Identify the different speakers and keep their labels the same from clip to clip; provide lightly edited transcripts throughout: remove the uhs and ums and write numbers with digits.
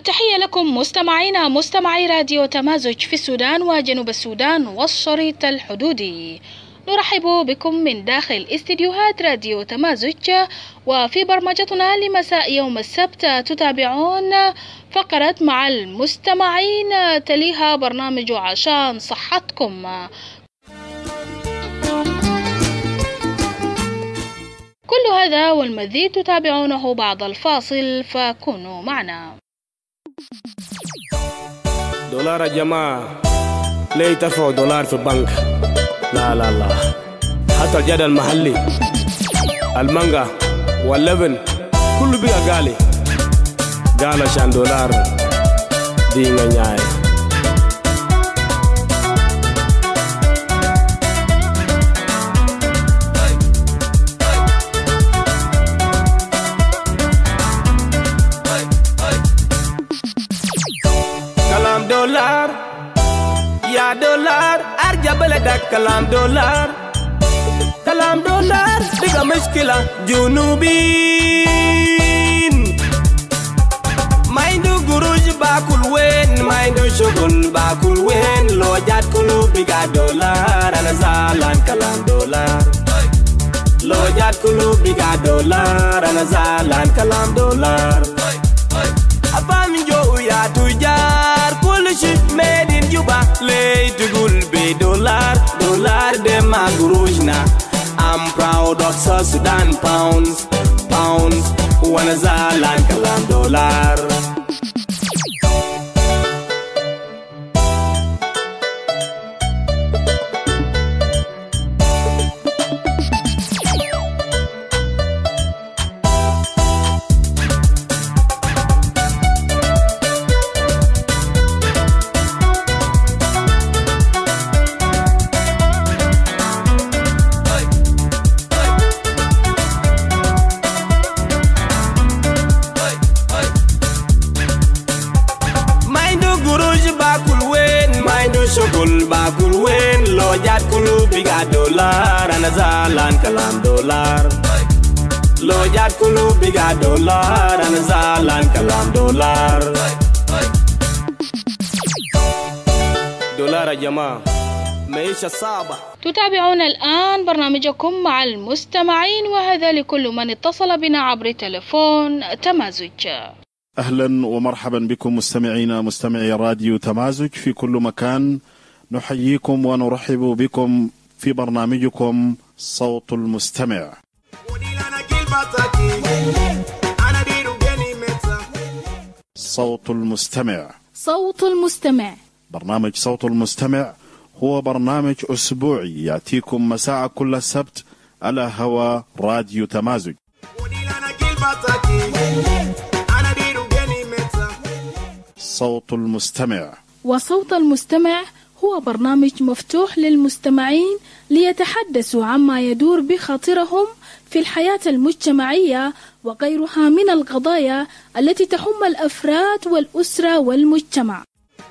Speaker 1: التحية لكم مستمعينا مستمعي راديو تمازج في السودان وجنوب السودان والشريط الحدودي. نرحب بكم من داخل استديوهات راديو تمازج، وفي برمجتنا لمساء يوم السبت تتابعون فقرة مع المستمعين، تليها برنامج عشان صحتكم. كل هذا والمزيد تتابعونه بعد الفاصل، فكونوا معنا.
Speaker 2: دولار يا جماعة، ليه ترفعوا دولار في البنك؟ لا لا لا، حتى الجد المحلي المانجا واللبن كله بقى غالي. قال عشان دولار دي نياي. كلام دولار يا دولار، ارجع بلدك. كلام دولار كلام دولار، بقى مشكلة جنوبين. ما عنده قروش باكل وين، ما عنده شغل باكل وين. لو جات كله بقى دولار، انا زعلان. كلام دولار لو جات كله بقى دولار، انا زعلان. كلام دولار أفهم جو يا تجار، كل شيء made in Juba. ليه تقول بدولار؟ دولار ده ما قروشنا. I'm proud of South Sudan pounds وانا زعلان. كلام دولار شغل باكل وين. لو جات كله بقى دولار، انا زعلان. كلام دولار لو جات كله بقى دولار، انا زعلان. كلام دولار دولار يا جماعة، معيشة صعبة.
Speaker 1: تتابعون الآن برنامجكم مع المستمعين، وهذا لكل من اتصل بنا عبر تلفون تمازج.
Speaker 3: أهلا ومرحبا بكم مستمعينا مستمعي راديو تمازج في كل مكان. نحييكم ونرحب بكم في برنامجكم صوت المستمع. صوت المستمع.
Speaker 1: صوت المستمع.
Speaker 3: برنامج صوت المستمع هو برنامج أسبوعي يأتيكم مساء كل السبت على هوا راديو تمازج. صوت المستمع.
Speaker 1: وصوت المستمع هو برنامج مفتوح للمستمعين ليتحدثوا عما يدور بخاطرهم في الحياة المجتمعية وغيرها من القضايا التي تهم الأفراد والأسرة والمجتمع.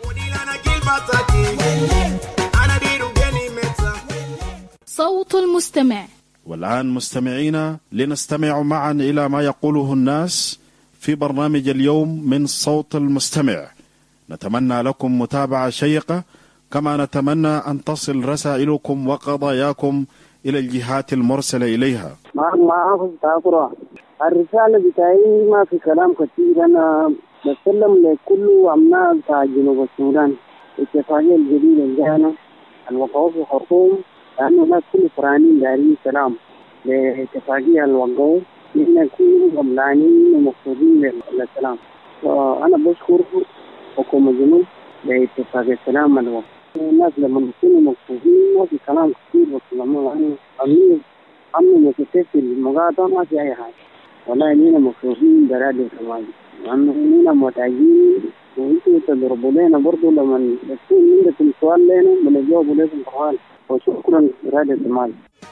Speaker 1: صوت المستمع.
Speaker 3: والآن مستمعينا لنستمع معا إلى ما يقوله الناس في برنامج اليوم من صوت المستمع. نتمنى لكم متابعة شيقة، كما نتمنى أن تصل رسائلكم وقضاياكم إلى الجهات المرسلة إليها.
Speaker 4: ما تاكرا الرسالة بتاعي ما في كلام كثير. أنا بسلم لكل أبناء جنوب السودان اتفاقية الجديدة الجانا الوقوف في خرطوم، لأنه الناس كل فرانين دارين سلام لاتفاقية الوقوف، إحنا كلنا غملانين ومقصودين للسلام. فأنا بشكر حكومة جنوب لاتفاقية السلام الوقوف. الناس لما بيكونوا مقصودين ما في كلام كثير، بس لما أمن مكتب في المقاطعة ما في أي حاجة. والله إننا مقصودين برادة السماج، لأنه إننا محتاجين وإنتوا تضربوا لنا برضو لما يكون عندكم سؤال لنا بنجاوبوا لكم طوال. وشكرا برادة السماج.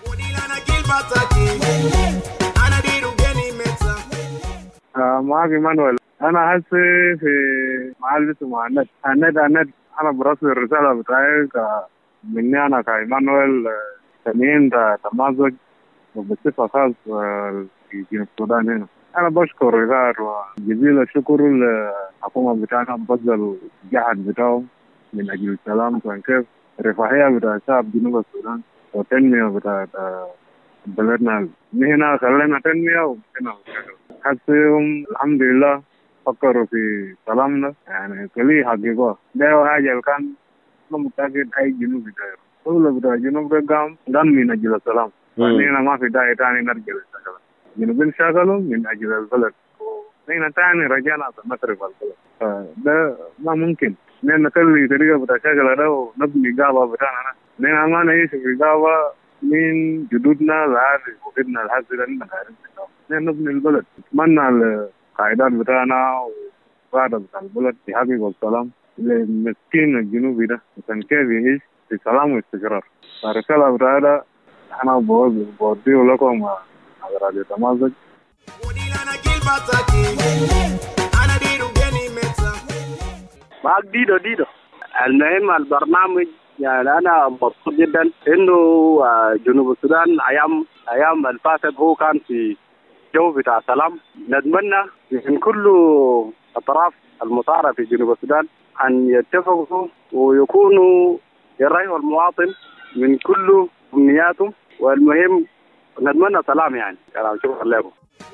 Speaker 5: معاك مانويل. أنا هسه في محل اسمه الند. أنا برسل الرسالة بتاعي مني أنا كإيمانويل سنين تمازج وبصفة خاصة في جنوب السودان هنا. أنا بشكر إدار وجزيل الشكر للحكومة بتاعنا بذل الجهد بتاعهم من أجل السلام وكيف الرفاهية بتاع شعب جنوب السودان والتنمية بتاع بلدنا. نحن خلينا تنمية ومشينا حسهم الحمد لله فكروا في سلامنا يعني كلي حقيقة ده حاجة اللي كان متأكد أي جنوب داير دولة بتاع جنوب ده من أجل السلام. فنحن ما في داعي تاني نرجع للسلام. جنوبين شغلوا من أجل البلد نحن تاني رجعنا نصرف البلد. ده ما ممكن نحن نخلي طريقة بتاع شغلة ده ونبني قابة بتاعنا. نحن ما نعيش في قابة من جدودنا لحد وجدنا لحد لنا نحن نبني البلد. نتمنى القائدات بتاعنا وقادة بتاع البلد يحققوا السلام للمسكين الجنوبي ده عشان كيف يعيش في سلام واستقرار. الرسالة بتاعنا أنا بوديه لكم على راديو تمازج.
Speaker 6: معك ديدو المهم البرنامج يعني أنا مبسوط جدا إنه جنوب السودان أيام الفاتت هو كان في جو بتاع سلام. نتمنى من كل أطراف المصارعة في جنوب السودان أن يتفقوا ويكونوا يريحوا المواطن من كل أمنياتهم. والمهم نتمنى سلام يعني. شكرا لكم.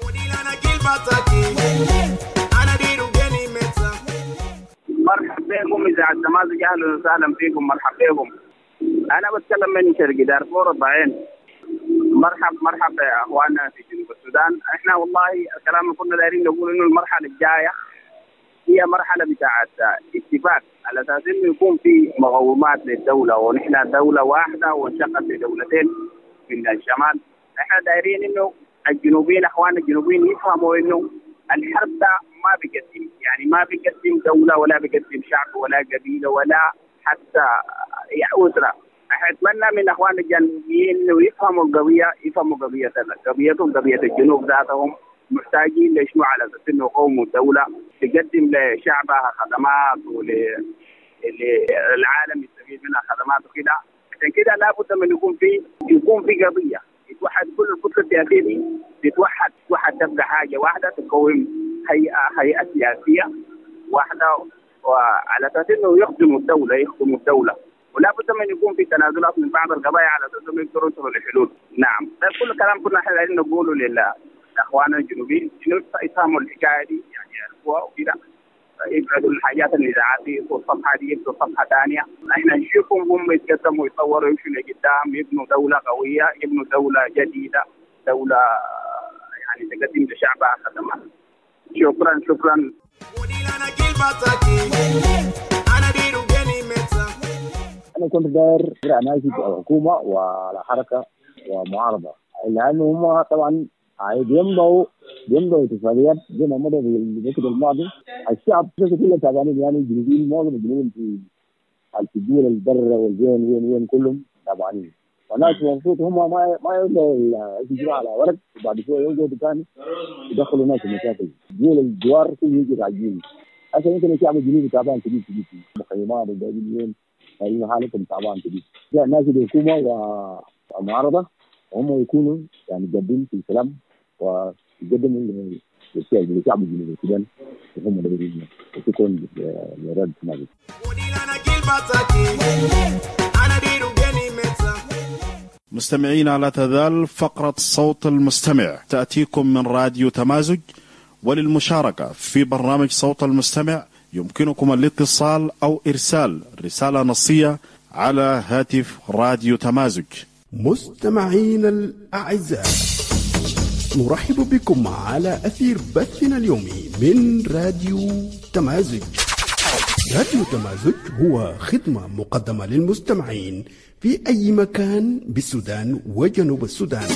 Speaker 6: مرحبا بكم إذاعة تمازج، أهلا وسهلا فيكم. مرحبا بكم. أنا بتكلم من شرق دارفور الضعين. مرحبا يا أخواننا في جنوب السودان. إحنا والله الكلام اللي كنا دايرين نقول إنه المرحلة الجاية هي مرحلة بتاعت اتفاق على أساس إنه يكون في مقومات للدولة ونحن دولة واحدة ونشقق في دولتين من الشمال. إحنا دايرين إنه الجنوبيين أخواننا الجنوبيين يفهموا إنه الحرب ده ما بيقدم يعني ما بيقدم دولة ولا بيقدم شعب ولا قبيلة ولا حتى أسرة. أتمنى من أخواننا الجنوبيين إنه يفهموا القضية، يفهموا قضيتهم قضية الجنوب ذاتهم محتاجين لشنو على أساس إنه قوم الدولة تقدم لشعبها خدمات وللعالم يستفيد منها خدمات وكذا. عشان كده لابد من يكون في قضية يتوحد كل الكتل السياسية دي تتوحد تبقى حاجة واحدة تقوم هيئة سياسية واحدة وعلى أساس إنه يخدموا الدولة ولا بد من يكون في تنازلات من بعض القضايا على أساس إنه يقدروا يوصلوا لحلول. نعم كل كلام كنا احنا عايزين نقوله لأخواننا الجنوبيين إنه يفهموا الحكاية دي يعني يعرفوها وكذا يبعدوا الحاجات النزاعات دي والصفحة دي يبدوا صفحة ثانية. احنا نشوفهم هم يتقدموا ويتطوروا يمشوا لقدام يبنوا دولة قوية يبنوا دولة جديدة دولة يعني تقدم لشعبها خدمات. شكرا.
Speaker 7: أنا كنت داير ناشد الحكومة وعلى حركة ومعارضة لأنه هم طبعا بيمضوا اتفاقيات زي ما مضوا في الوقت الماضي. الشعب كله تعبانين يعني الجنوبيين معظم الجنوبيين في الدول البر والزين وين كلهم تعبانين. فالناس المفروض هم ما يجوا على ورق وبعد شوية يوجدوا ثاني يدخلوا ناس في مشاكل. دول الجوار كله يجي راجعين. عشان يمكن الشعب الجنوبي تعبان كبير مخيمات وجايين هذه حالتهم تعبان كبير. الناس الحكومة والمعارضة هم يكونوا يعني جادين في الكلام ويقدموا للشعب الجنوبي السودان وهم دايرين يكون لرد مالي.
Speaker 3: مستمعينا لا تزال فقرة صوت المستمع تأتيكم من راديو تمازج. وللمشاركة في برنامج صوت المستمع يمكنكم الاتصال أو إرسال رسالة نصية على هاتف راديو تمازج.
Speaker 8: مستمعين الأعزاء، نرحب بكم على أثير بثنا اليومي من راديو تمازج. راديو تمازج هو خدمة مقدمة للمستمعين في أي مكان بالسودان وجنوب السودان.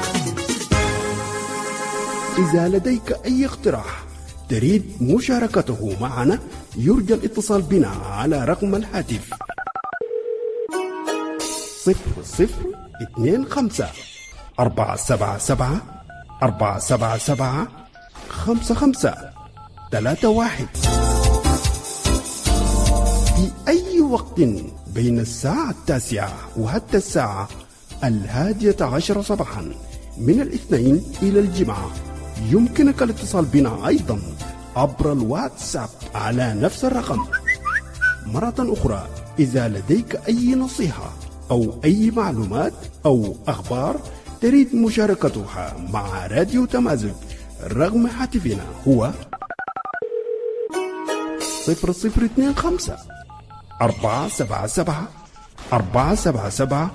Speaker 8: إذا لديك أي اقتراح تريد مشاركته معنا يرجى الاتصال بنا على رقم الهاتف 0025 477 477 5531 في أي وقت بين الساعة 9 وحتى الساعة 11 صباحا من الاثنين إلى الجمعة يمكنك الاتصال بنا أيضا عبر الواتساب على نفس الرقم. مرة أخرى، إذا لديك أي نصيحة أو أي معلومات أو أخبار تريد مشاركتها مع راديو تمازج، رقم هاتفنا هو 0025 477 477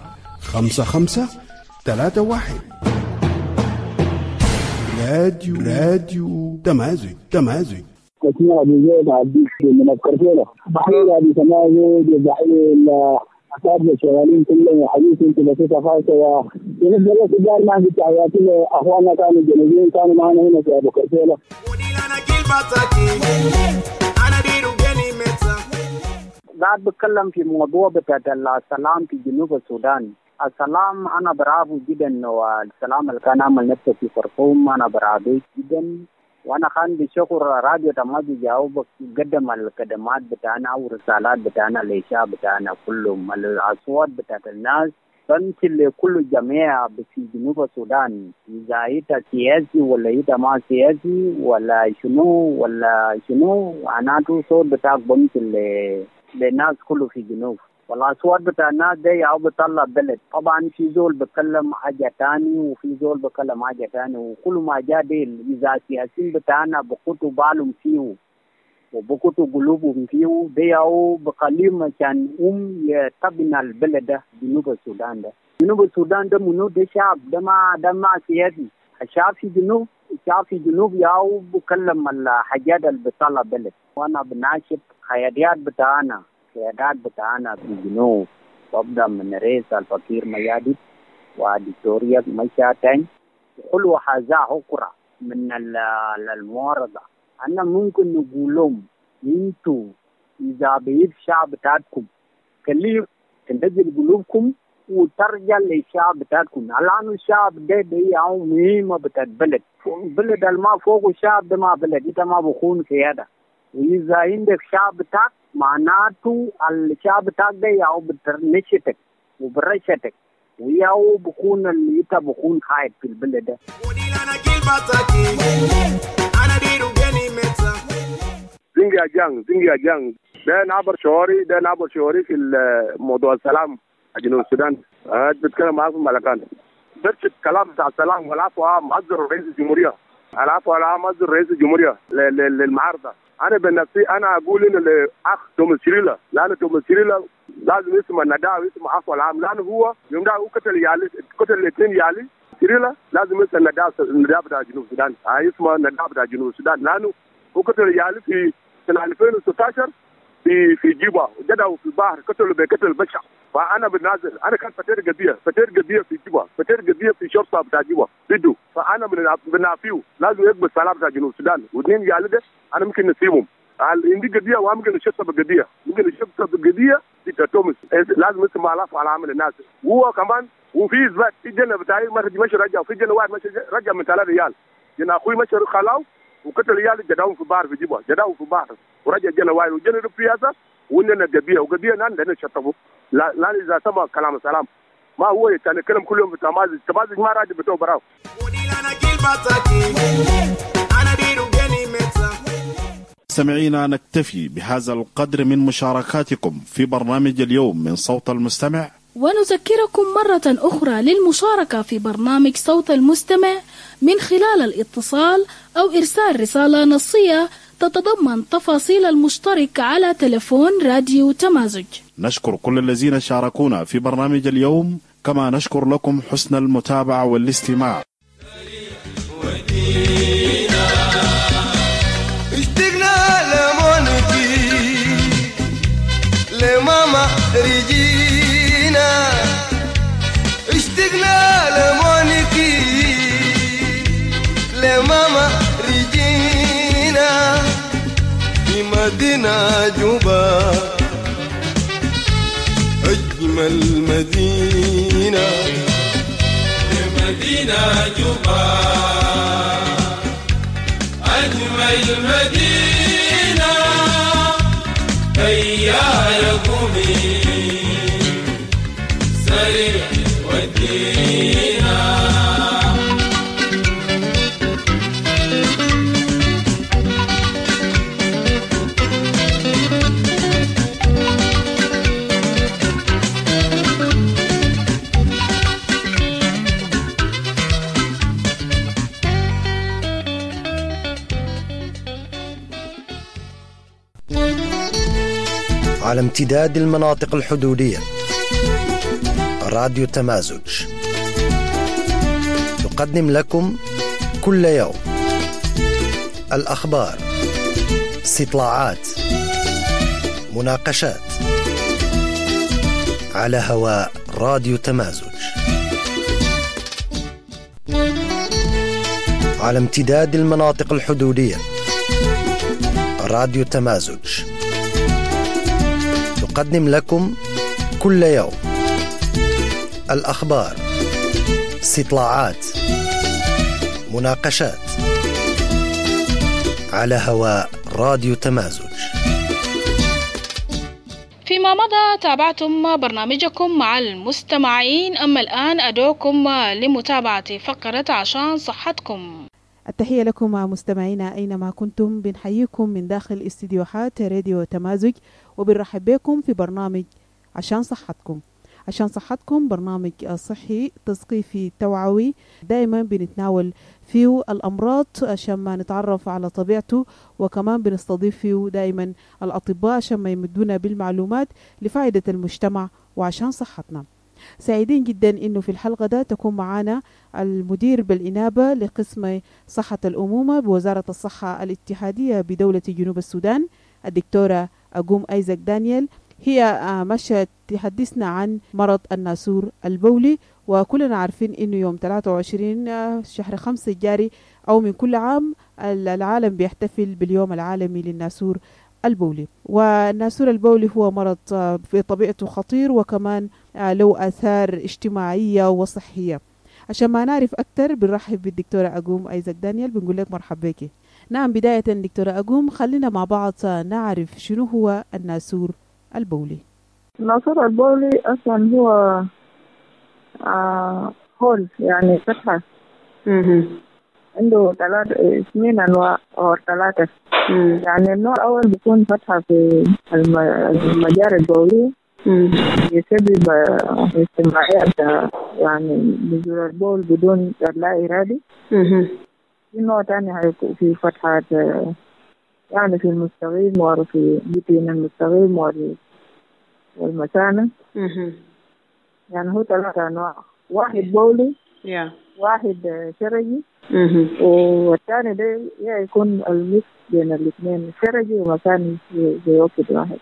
Speaker 8: 5531. راديو تمازج.
Speaker 7: كثير بزيد عديك من الكرتيلة بحيلة بتمازج وبحيل أساتذة شغالين كلهم وحديث انت بسيطة خاصة ونبدأ له تجار ما في تحيات أخواننا كانوا جنوبيين كانوا معنا هنا في أبو كرتيلة. قاعد بتكلم في موضوع بتاع السلام في جنوب السودان. السلام أنا برافو جدا، والسلام اللي كان عمل نفسه في خرطوم أنا برافو جدا، وأنا كان بشكر راديو تمازج جاوب قدم الخدمات بتاعنا ورسالات بتاعنا للشعب بتاعنا كلهم. الأصوات بتاعت الناس تمثل لكل جميع في جنوب السودان، إذا أنت سياسي ولا أنت ما سياسي ولا شنو معناته صوت بتاعك بمثل للناس كله في جنوب. والأصوات بتاع الناس دي أو بتطلع بلد. طبعا في زول بتكلم حاجة تاني وفي زول بتكلم حاجة تاني، وكل ما جاء ديل إذا السياسيين بتاعنا بقوتوا بالهم فيه وبقوتوا قلوبهم فيه دي أو بقليم عشان يتبنى البلد ده جنوب السودان ده. جنوب السودان ده منو ده شعب ده ما سياسي. الشعب في جنوب ياو بكلم الحاجات اللي بتطلع بلد. وأنا بناشد قيادات بتاعنا في الجنوب، وابدا من رئيس الفقير ميادي ودكتوريا مشاتين وكل هذا أخرى من المعارضة. أنا ممكن نقول لهم انتوا إذا بيد شعب بتاعكم كليف تنزل قلوبكم وترجع للشعب بتاعكم. الآن الشعب ده أو مهمة بتاع بلد الما فوق الشعب ده ما بلد إنت ما بكون قيادة. وإذا عندك شعب بتاعك معناته الشعب بتاعك ده ياو بترنشتك وبرشتك وياو بكون اللي انت بكون خايف في البلد ده.
Speaker 5: زنجي أجان ده نعبر شعوري في الموضوع السلام جنوب السودان. بتكلم معاك في ملكان درس كلام بتاع السلام والعفو مصدر رئيس الجمهورية للمعارضة. أنا بنفسي أنا أقول إن الأخ توماس شريلا، لأن توماس شريلا لازم يسمى النداء ويسمى عفو العام، لأنه هو يوم ده قتل الاثنين يالي شريلا لازم يسمى النداء بتاع جنوب السودان. يسمى النداء بتاع جنوب السودان لأنه هو قتل يالي في سنة 2016 في جيبا وجدوا في البحر قتلوا بقتل بشع. فأنا بالنازل أنا كان فتير قضية في جيبا، فتير قضية في شرطة بتاع جيبا بدو. فأنا بنافيو لازم يقبل السلام بتاع جنوب السودان، واثنين يالي ده أنا ممكن نسيبهم. عندي قضية وممكن نشطب بقضية، في توماس لازم يسمع العفو على عمل الناس. وهو كمان وفي إثبات في جنة بتاعي مشي رجع، وفي جنة واحد مشي رجع من 3 ريال. جنة أخوي مشي خلاو وقتل ريال جداهم في البحر في جيبا، ورجع جنة واحد وجنة رفياسة وإننا قضية نان لأنه شطبوا. لا إذا سمع كلام السلام ما هو يتكلم كل يوم في تمازج ما راجع بتوع براو.
Speaker 3: مستمعينا، نكتفي بهذا القدر من مشاركاتكم في برنامج اليوم من صوت المستمع،
Speaker 1: ونذكركم مرة أخرى للمشاركة في برنامج صوت المستمع من خلال الاتصال أو إرسال رسالة نصية تتضمن تفاصيل المشترك على تلفون راديو تمازج.
Speaker 3: نشكر كل الذين شاركونا في برنامج اليوم، كما نشكر لكم حسن المتابعة والاستماع.
Speaker 2: لماما ريجينا اشتقنا لمونيكي لماما ريجينا في مدينة جوبا أجمل مدينة في مدينة جوبا أجمل مدينة هيا يا قومي سريع ودينا
Speaker 9: على امتداد المناطق الحدودية. راديو تمازج تقدم لكم كل يوم الأخبار، استطلاعات، مناقشات على هواء راديو تمازج على امتداد المناطق الحدودية. راديو تمازج تقدم لكم كل يوم الأخبار، استطلاعات، مناقشات على هواء راديو تمازج.
Speaker 1: فيما مضى تابعتم برنامجكم مع المستمعين، أما الآن أدعوكم لمتابعة فقرة عشان صحتكم.
Speaker 10: التحية لكم مستمعينا أينما كنتم، بنحييكم من داخل استديوهات راديو تمازج، وبنرحب بكم في برنامج عشان صحتكم. عشان صحتكم برنامج صحي تثقيفي توعوي، دائما بنتناول فيه الأمراض عشان ما نتعرف على طبيعته، وكمان بنستضيف فيه دائما الأطباء عشان ما يمدونا بالمعلومات لفائدة المجتمع وعشان صحتنا. سعيدين جدا إنه في الحلقة ده تكون معنا المدير بالإنابة لقسم صحة الأمومة بوزارة الصحة الاتحادية بدولة جنوب السودان، الدكتورة أقوم أيزاك دانيال. هي مشت تحدثنا عن مرض الناسور البولي، وكلنا عارفين إنه يوم 23 شهر 5 الجاري أو من كل عام العالم بيحتفل باليوم العالمي للناسور البولي. والناسور البولي هو مرض في طبيعته خطير، وكمان له آثار اجتماعية وصحية. عشان ما نعرف أكتر بنرحب بالدكتورة أقوم أيزاك دانيال، بنقول لك مرحبا بك. نعم، بداية دكتورة أقوم خلينا مع بعض نعرف شنو هو الناسور البولي.
Speaker 11: الناسور البولي أصلا هو هول، يعني فتحة. عنده 2 أنواع أو 3. يعني النوع الأول بيكون فتحة في المجاري البولية، يسبب استمرارية يعني نزول البول بدون لا إرادي. في نوع تاني هيكون في فتحات يعني في المستقيم وفي بين المستقيم والمثانة. يعني هو 3 أنواع، واحد بولي، واحد شرجي، والثاني ده يكون الميكس بين الاثنين، شرجي ومثاني في وقت واحد.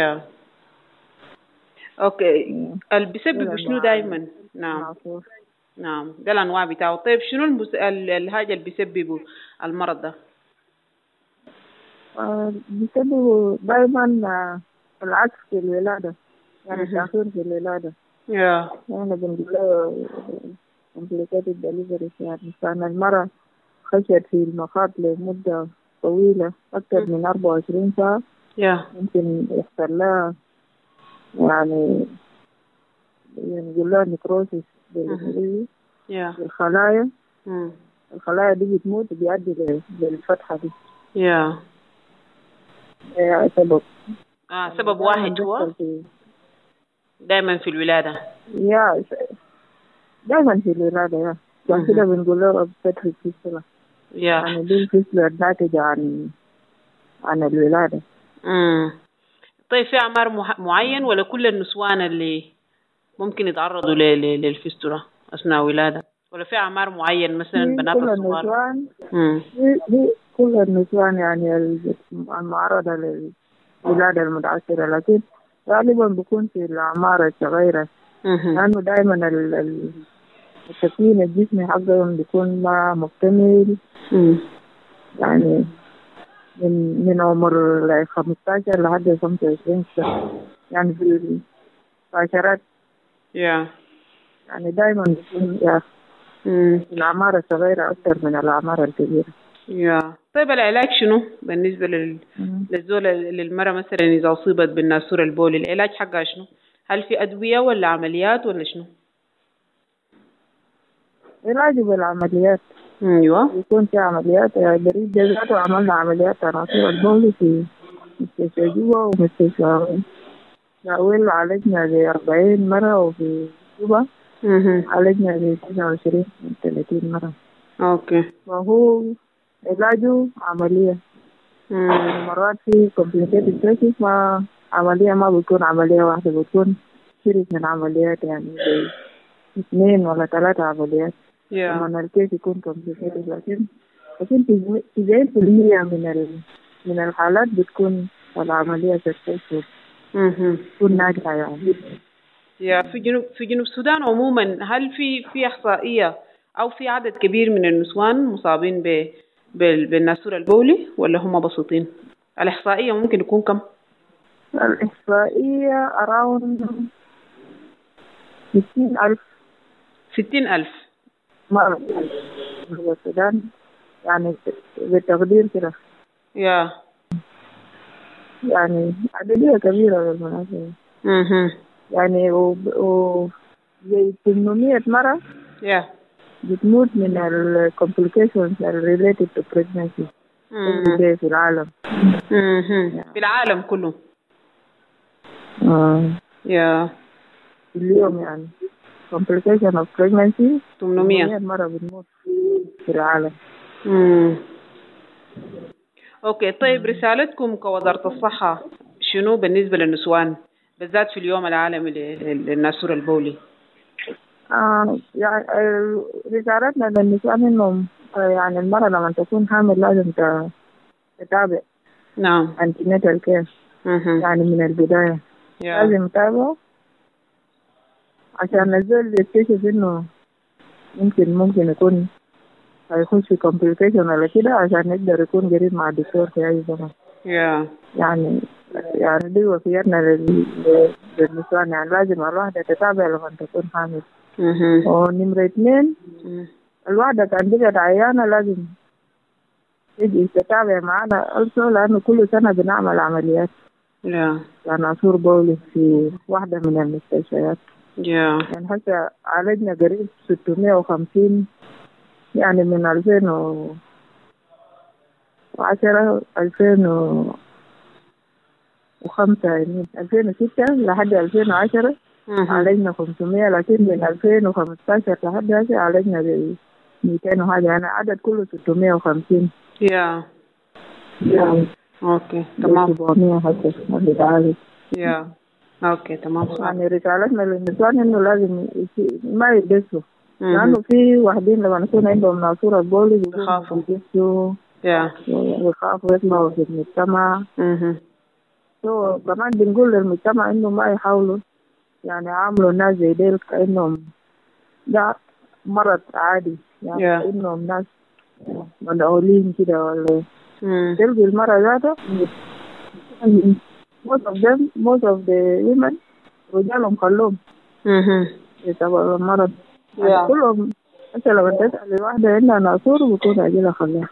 Speaker 12: اوكي. اللي بيسبب شنو دايما؟ نعم ده الانواع بتاعه. طيب شنو الحاجه اللي بيسببوا المرض ده؟
Speaker 11: بيسببوا دايما العكس في الولاده، يعني تاخير في الولاده. يعني بنقول له complicated delivery، يعني كان المرأة خشت في المخاض لمدة طويلة أكثر من 24 ساعة، ممكن يحصل لها يعني نقول لها نكروسيس بالإنجليزي بالخلايا. الخلايا دي بتموت بيؤدي للفتحة دي.
Speaker 12: سبب واحد هو دائما في الولادة.
Speaker 11: دائما في الولادة. عشان كده بنقول له فتحة الفصلة. يعني دي الفصلة الناتجة عن الولادة.
Speaker 12: طيب في أعمار معين ولا كل النسوان اللي ممكن يتعرضوا للفسترة أثناء ولادة، ولا في أعمار معين مثلا بنات الصغار؟
Speaker 11: كل النسوان يعني المعرضة للولادة المتعثرة، لكن غالبا بيكون في الأعمار الصغيرة، لأنه دائما التكوين الجسمي حقهم بيكون ما مكتمل. يعني من عمر 15 لحد 25 سنة، يعني في العشرات. يعني دائما بيكون الأعمار الصغيرة أكثر من الأعمار الكبيرة.
Speaker 12: طيب العلاج شنو بالنسبة للزول للمرأة مثلا إذا أصيبت بالناسور البولي؟ العلاج حقها شنو؟ هل في أدوية ولا عمليات ولا شنو؟
Speaker 11: علاج بالعمليات. يكون في عمليات. بريد جزاته عملنا عمليات ناسور البولي في مستشفى جوا ومستشفى ناويل، عالجنا 40 مرة، وفي جوبا عالجنا 29 من 30 مرة. وهو علاجه عملية. مرات في complicated cases ما عملية ما بتكون عملية واحدة، بتكون سيريز من عمليات، يعني زي 2 ولا 3 عمليات. طبعا الكيس يكون كومبليكيتد، لكن 90% من الحالات بتكون العملية سكسسفول، تكون ناجحة يعني.
Speaker 12: في جنوب السودان عموما، هل في إحصائية أو في عدد كبير من النسوان مصابين بالناسور البولي ولا هم بسيطين؟ الإحصائية ممكن يكون كم؟
Speaker 11: الإحصائية around 60,000.
Speaker 12: 60,000
Speaker 11: مرة في السودان، يعني بالتقدير كده. يعني عددية كبيرة بالمناسبة. يعني زي 800 مرة بتموت من ال complications related to pregnancy في العالم.
Speaker 12: في العالم كله.
Speaker 11: اليوم يعني complication of pregnancy 800 مرة بتموت في العالم.
Speaker 12: اوكي، طيب رسالتكم كوزارة الصحة شنو بالنسبة للنسوان بالذات في اليوم العالمي للناسور البولي؟
Speaker 11: يعني رسالتنا للنسوان انهم يعني المرأة لما تكون حامل لازم تتابع.
Speaker 12: نعم.
Speaker 11: antenatal care. يعني من البداية لازم تتابع عشان الزول يكتشف انه ممكن يكون هيخش في complication ولا كده، عشان يقدر يكون قريب مع الدكتور في أي زمن. يعني دي وصيتنا للنسوان، يعني لازم الواحدة تتابع لما تكون حامل. ونمرة 2 الواحدة كان بقت عيانة لازم تيجي تتابع معنا ألسو، لأنه كل سنة بنعمل عمليات ناسور بولي في واحدة من المستشفيات. يعني حتى عالجنا قريب 650، يعني من 2010 2005 يعني 2006 لحد 2010 عالجنا 500، لكن من 2015 لحد هسه عالجنا 200 وحاجة، يعني عدد كله 650.
Speaker 12: اوكي تمام.
Speaker 11: 700 هسه ما بيتعالج.
Speaker 12: اوكي تمام.
Speaker 11: يعني رسالتنا للنسوان انه لازم ما يلبسوا، لأنه في واحدين لما نكون عندهم ناسور البولي بيخافوا يطلعوا في المجتمع. كمان بنقول للمجتمع إنه ما يحاولوا يعني عاملوا الناس زي ديل كأنهم ده مرض عادي، يعني إنهم ناس منعولين كده ولا تلقي المرض ذاته. most of the women رجالهم خلوهم يتبعوا المرض. يعني كلهم مثلا لما تسأل الواحدة عندها ناسور بتكون عجلة خلاها.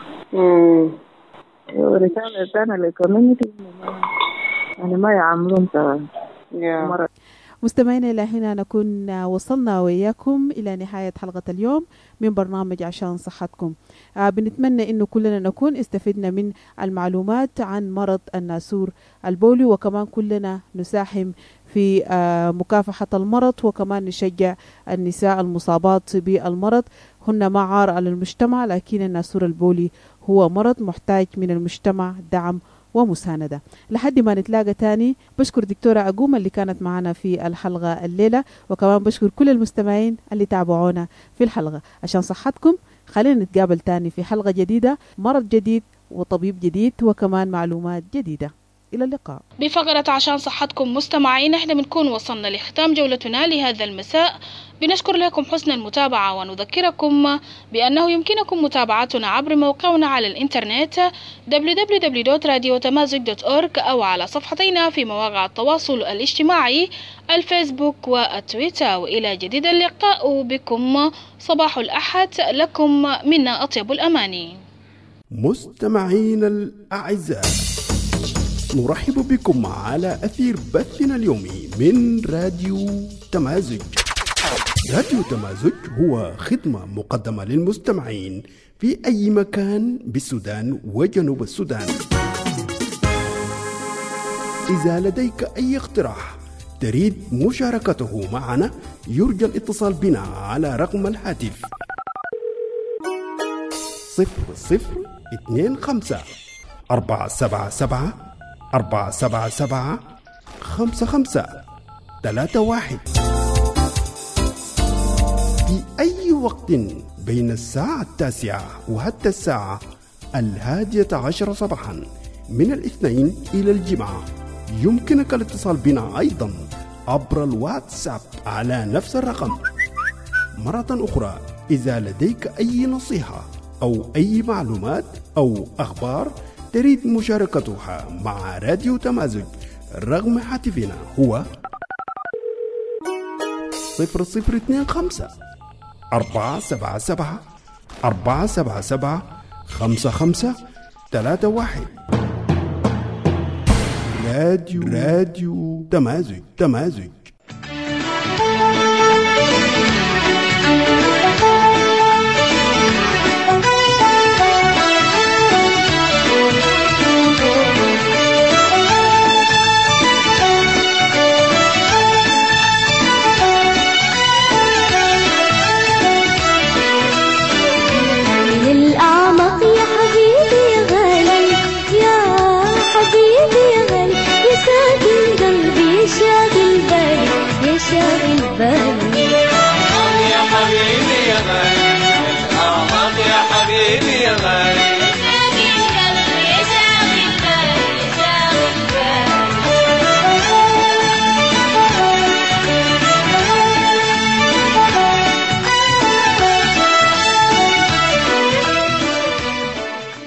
Speaker 11: ورسالة ثانية للكوميونيتي يعني ما يعاملون كمرض.
Speaker 10: مستمعينا إلى هنا نكون وصلنا وإياكم إلى نهاية حلقة اليوم من برنامج عشان صحتكم. بنتمنى إنه كلنا نكون استفدنا من المعلومات عن مرض الناسور البولي، وكمان كلنا نساهم في مكافحة المرض، وكمان نشجع النساء المصابات بالمرض. هن ما عار على المجتمع، لكن الناسور البولي هو مرض محتاج من المجتمع دعم ومساندة. لحد ما نتلاقى تاني، بشكر دكتورة أقوم اللي كانت معنا في الحلقة الليلة، وكمان بشكر كل المستمعين اللي تابعونا في الحلقة. عشان صحتكم خلينا نتقابل تاني في حلقة جديدة، مرض جديد وطبيب جديد وكمان معلومات جديدة. إلى اللقاء.
Speaker 1: بفقرة عشان صحتكم مستمعين، احنا بنكون وصلنا لختام جولتنا لهذا المساء. بنشكر لكم حسن المتابعة، ونذكركم بأنه يمكنكم متابعتنا عبر موقعنا على الإنترنت www.radiotamazic.org أو على صفحتنا في مواقع التواصل الاجتماعي الفيسبوك والتويتر. وإلى جديد اللقاء بكم صباح الأحد، لكم منا أطيب الأماني.
Speaker 8: مستمعين الأعزاء، نرحب بكم على أثير بثنا اليومي من راديو تمازج. راديو تمازج هو خدمة مقدمة للمستمعين في أي مكان بالسودان وجنوب السودان. إذا لديك أي اقتراح تريد مشاركته معنا، يرجى الاتصال بنا على رقم الهاتف 0025 477 477 5531. في أي وقت بين الساعة 9 وحتى الساعة 11 صباحا من الاثنين إلى الجمعة يمكنك الاتصال بنا أيضا عبر الواتساب على نفس الرقم. مرة أخرى، إذا لديك أي نصيحة أو أي معلومات أو أخبار تريد مشاركتها مع راديو تمازج، رقم هاتفنا هو 0025 477 477 5531. راديو تمازج.